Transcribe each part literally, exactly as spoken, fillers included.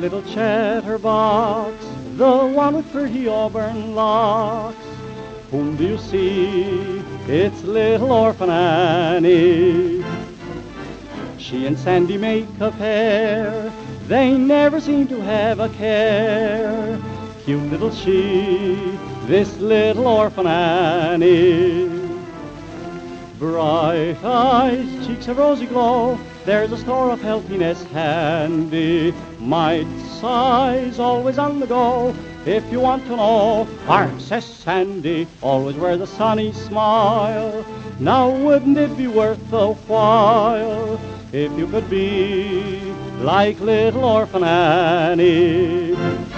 little chatterbox, the one with pretty auburn locks. Whom do you see? It's little orphan Annie. She and Sandy make a pair, they never seem to have a care. Cute little she, this little orphan Annie. Bright eyes, cheeks of rosy glow, there's a store of healthiness handy. Might size, always on the go, if you want to know. Ark, says Sandy, always wears a sunny smile. Now wouldn't it be worth the while if you could be like little orphan Annie?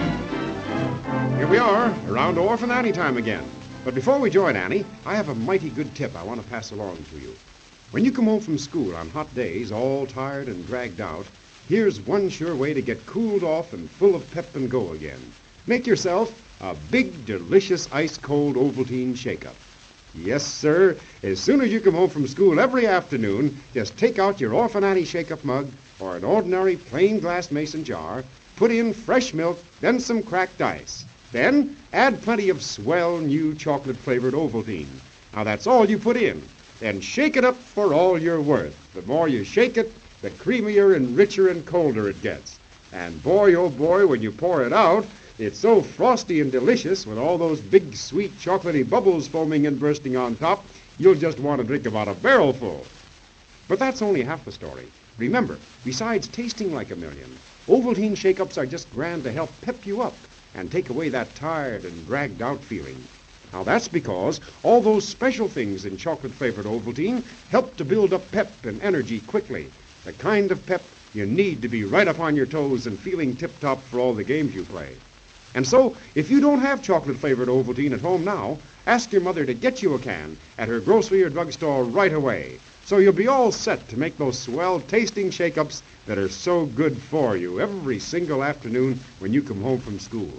Here we are, around Orphan Annie time again. But before we join Annie, I have a mighty good tip I want to pass along to you. When you come home from school on hot days, all tired and dragged out, here's one sure way to get cooled off and full of pep and go again. Make yourself a big, delicious, ice-cold Ovaltine shake-up. Yes, sir. As soon as you come home from school every afternoon, just take out your Orphan Annie shake-up mug or an ordinary plain glass mason jar, put in fresh milk, then some cracked ice. Then add plenty of swell new chocolate-flavored Ovaltine. Now that's all you put in. Then shake it up for all you're worth. The more you shake it, the creamier and richer and colder it gets. And boy, oh boy, when you pour it out, it's so frosty and delicious with all those big, sweet, chocolatey bubbles foaming and bursting on top, you'll just want to drink about a barrel full. But that's only half the story. Remember, besides tasting like a million, Ovaltine shake-ups are just grand to help pep you up and take away that tired and dragged-out feeling. Now, that's because all those special things in chocolate-flavored Ovaltine help to build up pep and energy quickly, the kind of pep you need to be right up on your toes and feeling tip-top for all the games you play. And so, if you don't have chocolate-flavored Ovaltine at home now, ask your mother to get you a can at her grocery or drugstore right away, so you'll be all set to make those swell-tasting shake-ups that are so good for you every single afternoon when you come home from school.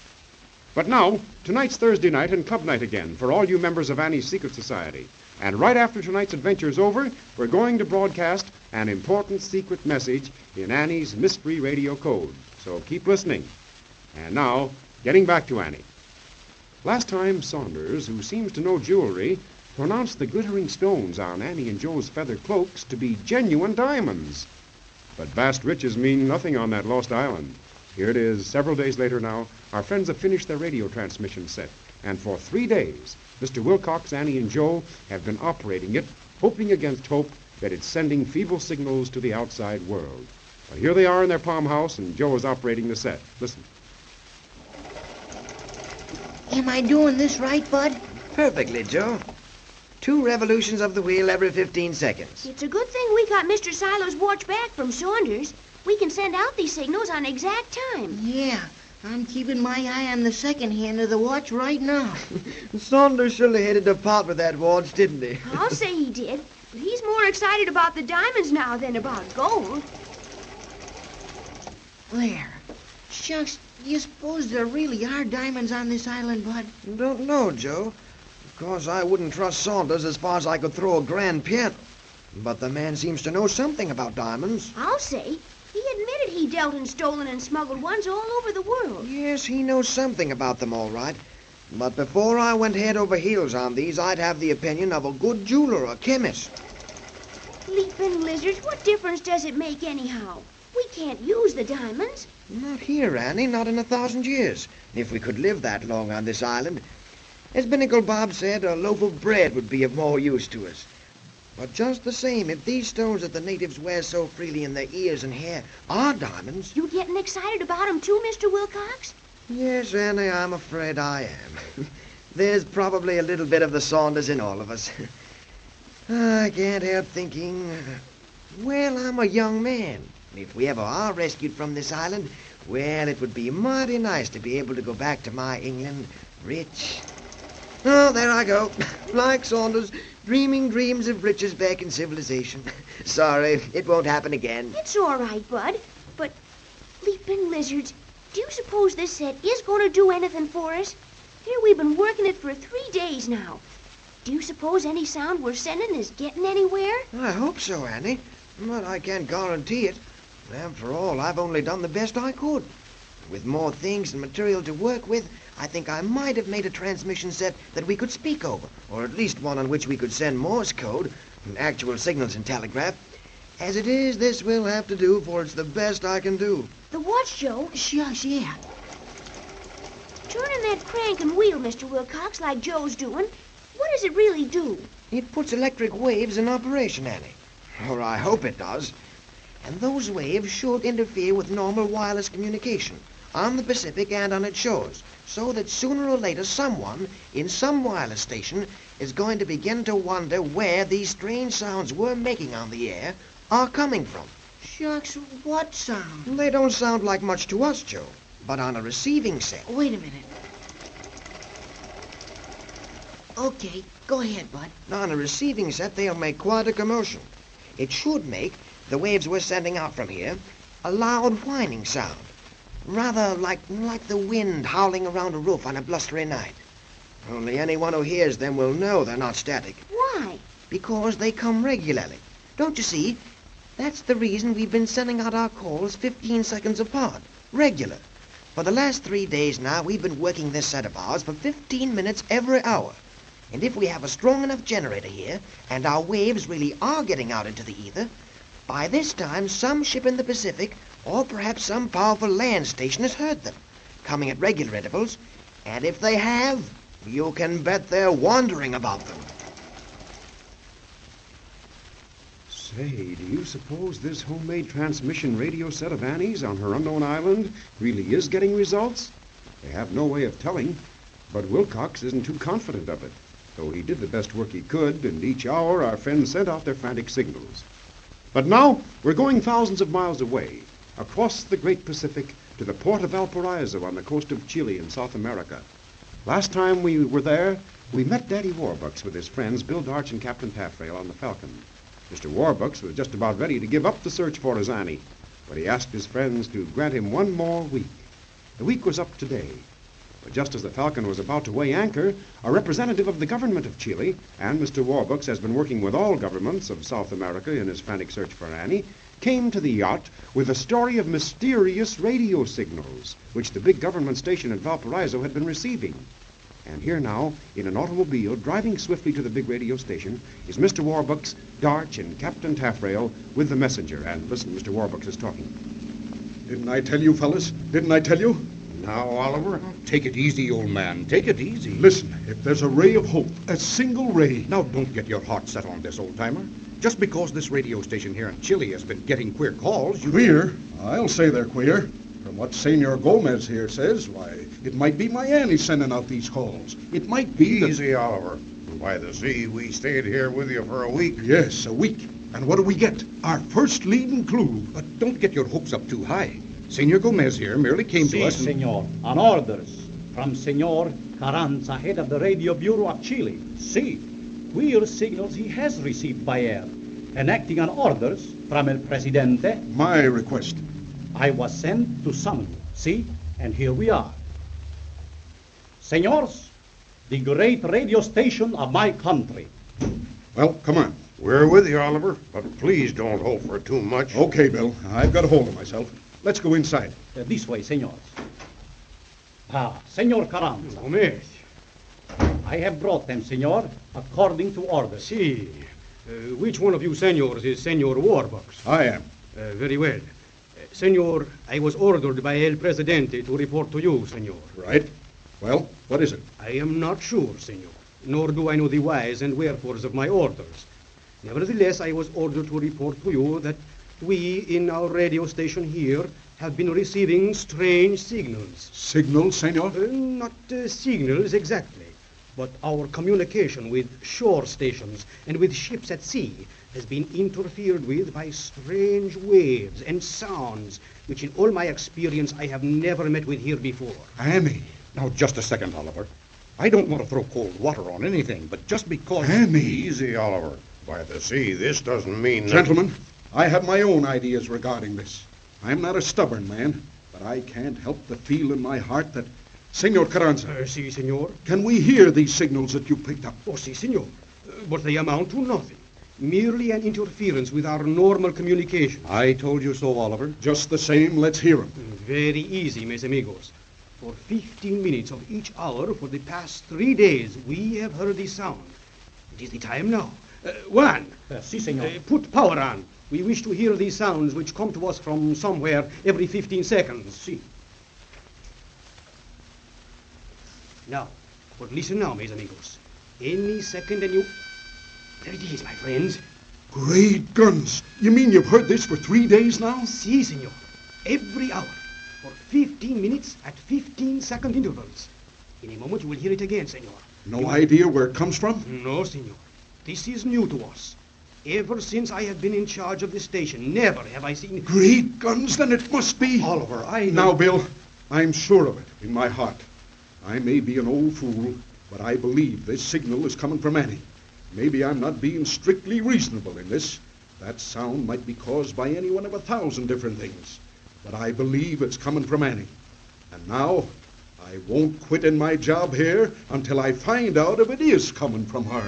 But now, tonight's Thursday night and club night again for all you members of Annie's Secret Society. And right after tonight's adventure's over, we're going to broadcast an important secret message in Annie's mystery radio code. So keep listening. And now, getting back to Annie. Last time, Saunders, who seems to know jewelry, pronounced the glittering stones on Annie and Joe's feather cloaks to be genuine diamonds. But vast riches mean nothing on that lost island. Here it is, several days later now. Our friends have finished their radio transmission set, and for three days, Mister Wilcox, Annie, and Joe have been operating it, hoping against hope that it's sending feeble signals to the outside world. But here they are in their palm house, and Joe is operating the set. Listen. Am I doing this right, Bud? Perfectly, Joe. Two revolutions of the wheel every fifteen seconds. It's a good thing we got Mister Silo's watch back from Saunders. We can send out these signals on exact time. Yeah, I'm keeping my eye on the second hand of the watch right now. Saunders surely hated to part with that watch, didn't he? I'll say he did, but he's more excited about the diamonds now than about gold. There. Shucks, do you suppose there really are diamonds on this island, Bud? Don't know, Joe. Of course, I wouldn't trust Saunders as far as I could throw a grand piano. But the man seems to know something about diamonds. I'll say. He admitted he dealt in stolen and smuggled ones all over the world. Yes, he knows something about them, all right. But before I went head over heels on these, I'd have the opinion of a good jeweler or chemist. Leaping lizards, what difference does it make anyhow? We can't use the diamonds. Not here, Annie, not in a thousand years. If we could live that long on this island. As Binnacle Bob said, a loaf of bread would be of more use to us. But just the same, if these stones that the natives wear so freely in their ears and hair are diamonds... You getting excited about 'em too, Mister Wilcox? Yes, Annie, I'm afraid I am. There's probably a little bit of the Saunders in all of us. I can't help thinking... Well, I'm a young man. If we ever are rescued from this island, well, it would be mighty nice to be able to go back to my England rich. Oh, there I go. Like Saunders, dreaming dreams of riches back in civilization. Sorry, it won't happen again. It's all right, Bud. But, leaping lizards, do you suppose this set is going to do anything for us? Here we've been working it for three days now. Do you suppose any sound we're sending is getting anywhere? I hope so, Annie. But I can't guarantee it. After all, I've only done the best I could. With more things and material to work with, I think I might have made a transmission set that we could speak over, or at least one on which we could send Morse code, and actual signals and telegraph. As it is, this will have to do, for it's the best I can do. The what, Joe? Shucks, yeah. Turning that crank and wheel, Mister Wilcox, like Joe's doing, what does it really do? It puts electric waves in operation, Annie. Or I hope it does. And those waves should interfere with normal wireless communication on the Pacific and on its shores, so that sooner or later someone in some wireless station is going to begin to wonder where these strange sounds we're making on the air are coming from. Shucks, what sound? They don't sound like much to us, Joe, but on a receiving set. Wait a minute. Okay, go ahead, Bud. On a receiving set, they'll make quite a commotion. It should make the waves we're sending out from here a loud whining sound, rather like like the wind howling around a roof on a blustery night. Only anyone who hears them will know they're not static. Why? Because they come regularly. Don't you see? That's the reason we've been sending out our calls fifteen seconds apart. Regular. For the last three days now, we've been working this set of ours for fifteen minutes every hour. And if we have a strong enough generator here, and our waves really are getting out into the ether, by this time some ship in the Pacific, or perhaps some powerful land station has heard them, coming at regular intervals. And if they have, you can bet they're wondering about them. Say, do you suppose this homemade transmission radio set of Annie's on her unknown island really is getting results? They have no way of telling, but Wilcox isn't too confident of it, though he did the best work he could, and each hour our friends sent out their frantic signals. But now we're going thousands of miles away, across the great Pacific, to the port of Valparaiso on the coast of Chile in South America. Last time we were there, we met Daddy Warbucks with his friends Bill Darch and Captain Taffrail on the Falcon. Mister Warbucks was just about ready to give up the search for his Annie, but he asked his friends to grant him one more week. The week was up today, but just as the Falcon was about to weigh anchor, a representative of the government of Chile, and Mister Warbucks has been working with all governments of South America in his frantic search for Annie, came to the yacht with a story of mysterious radio signals, which the big government station at Valparaiso had been receiving. And here now, in an automobile, driving swiftly to the big radio station, is Mister Warbucks, Darch, and Captain Taffrail with the messenger. And listen, Mister Warbucks is talking. Didn't I tell you, fellas? Didn't I tell you? Now, Oliver, take it easy, old man. Take it easy. Listen, if there's a ray of hope, a single ray... Now, don't get your heart set on this, old-timer. Just because this radio station here in Chile has been getting queer calls, you... Queer? I'll say they're queer. From what Senor Gomez here says, why, it might be my Annie sending out these calls. It might be that... Easy, Oliver. By the sea, we stayed here with you for a week. Yes, a week. And what do we get? Our first leading clue. But don't get your hopes up too high. Senor Gomez here merely came si, to us and... senor. On orders from Senor Carranza, head of the Radio Bureau of Chile. See, queer signals he has received by air, and acting on orders from El Presidente. My request. I was sent to summon you, see? And here we are. Senors, the great radio station of my country. Well, come on. We're with you, Oliver, but please don't hope for too much. Okay, Bill. I've got a hold of myself. Let's go inside. Uh, this way, senors. Ah, Senor Carranza. Gomez. I have brought them, senor, according to orders. Si. Uh, which one of you senors is Senor Warbucks? I am. Uh, very well. Uh, senor, I was ordered by El Presidente to report to you, senor. Right. Well, what is it? I am not sure, senor, nor do I know the whys and wherefores of my orders. Nevertheless, I was ordered to report to you that we, in our radio station here, have been receiving strange signals. Signals, senor? Uh, not uh, signals exactly, but our communication with shore stations and with ships at sea has been interfered with by strange waves and sounds, which in all my experience I have never met with here before. Annie. Now, just a second, Oliver. I don't want to throw cold water on anything, but just because... Annie. Easy, Oliver. By the sea, this doesn't mean... Gentlemen, I have my own ideas regarding this. I'm not a stubborn man, but I can't help but feel in my heart that... Senor Carranza. Uh, si, senor. Can we hear these signals that you picked up? Oh, si, senor. Uh, but they amount to nothing. Merely an interference with our normal communication. I told you so, Oliver. Just the same, let's hear him. Very easy, mis amigos. For fifteen minutes of each hour for the past three days, we have heard this sound. It is the time now. Uh, Juan, Uh, si, senor. uh, put power on. We wish to hear these sounds which come to us from somewhere every fifteen seconds. Si. Now, but listen now, mis amigos. Any second and you... There it is, my friends. Great guns. You mean you've heard this for three days now? Si, senor. Every hour. For fifteen minutes at fifteen second intervals. In a moment you will hear it again, senor. No You- idea where it comes from? No, senor. This is new to us. Ever since I have been in charge of the station, never have I seen... Great guns, then it must be. Oliver, I Now, Bill, I'm sure of it in my heart. I may be an old fool, but I believe this signal is coming from Annie. Maybe I'm not being strictly reasonable in this. That sound might be caused by any one of a thousand different things. But I believe it's coming from Annie. And now, I won't quit in my job here until I find out if it is coming from her.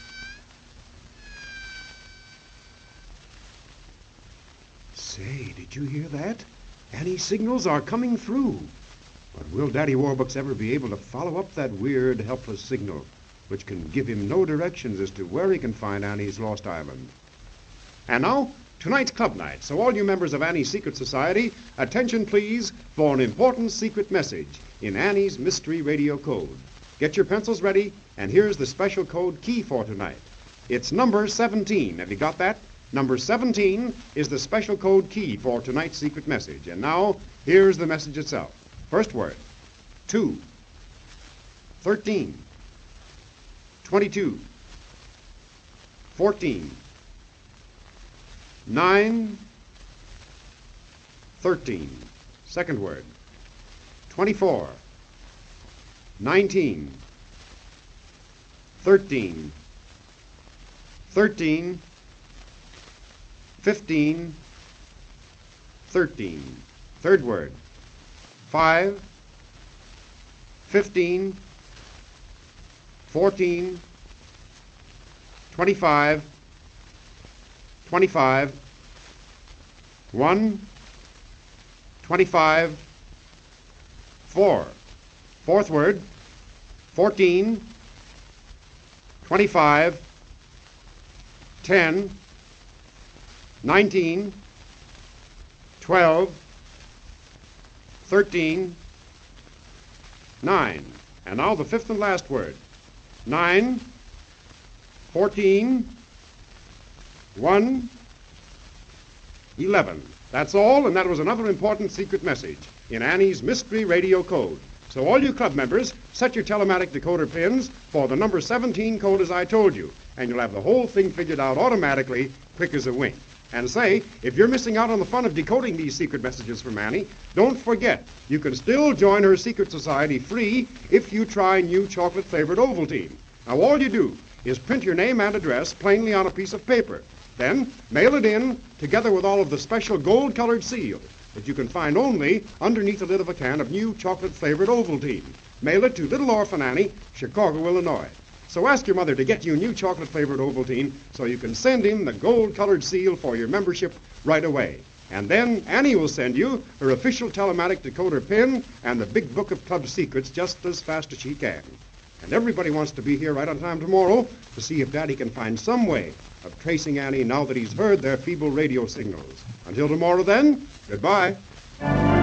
Say, did you hear that? Annie's signals are coming through. But will Daddy Warbucks ever be able to follow up that weird, helpless signal, which can give him no directions as to where he can find Annie's lost island? And now, tonight's club night. So all you members of Annie's Secret Society, attention please for an important secret message in Annie's Mystery Radio Code. Get your pencils ready, and here's the special code key for tonight. It's number seventeen. Have you got that? Number seventeen is the special code key for tonight's secret message. And now, here's the message itself. First word, two, thirteen, twenty-two, fourteen, nine, thirteen. Second word, twenty-four, nineteen, thirteen, thirteen, fifteen, thirteen. Third word, five, fifteen, fourteen, twenty-five, twenty-five, one, twenty-five, four. Fourth word, fourteen, twenty-five, ten, nineteen, twelve, thirteen, nine. And now the fifth and last word. nine, fourteen, one, eleven. That's all, and that was another important secret message in Annie's Mystery Radio Code. So all you club members, set your telematic decoder pins for the number seventeen code as I told you, and you'll have the whole thing figured out automatically, quick as a wink. And say, if you're missing out on the fun of decoding these secret messages from Annie, don't forget, you can still join her secret society free if you try new chocolate-flavored Ovaltine. Now, all you do is print your name and address plainly on a piece of paper. Then, mail it in, together with all of the special gold-colored seal that you can find only underneath the lid of a can of new chocolate-flavored Ovaltine. Mail it to Little Orphan Annie, Chicago, Illinois. So ask your mother to get you new chocolate-flavored Ovaltine so you can send in the gold-colored seal for your membership right away. And then Annie will send you her official telematic decoder pin and the big book of club secrets just as fast as she can. And everybody wants to be here right on time tomorrow to see if Daddy can find some way of tracing Annie now that he's heard their feeble radio signals. Until tomorrow then, goodbye.